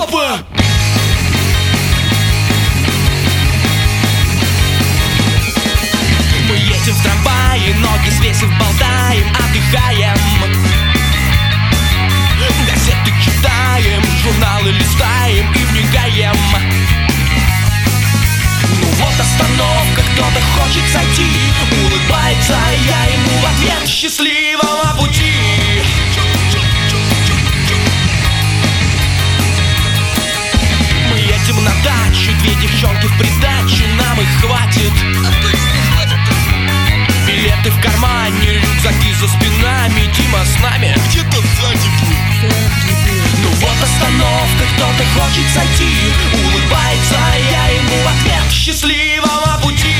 Опа! Мы едем в трамвае, ноги свесив, болтаем, отдыхаем. Газеты читаем, журналы листаем и вникаем. Ну вот остановка, кто-то хочет сойти. Улыбается, я ему в ответ: счастливого пути! Мы едем на дачу, две девчонки в придачу, нам их хватит. Билеты в кармане, рюкзаки за спинами, Дима с нами Где-то сзади был. Ну вот остановка, кто-то хочет сойти. Улыбается, я ему в ответ: счастливого пути!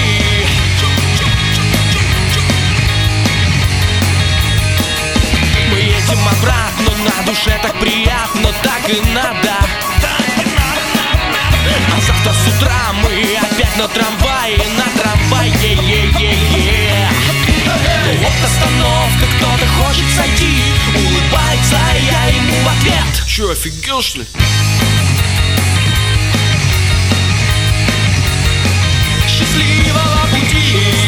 Мы едем обратно, на душе так приятно, так и надо. А завтра с утра мы опять на трамвае, Ну вот остановка, кто-то хочет сойти. Улыбается, я ему в ответ: Че, офигел, что ли? счастливого пути!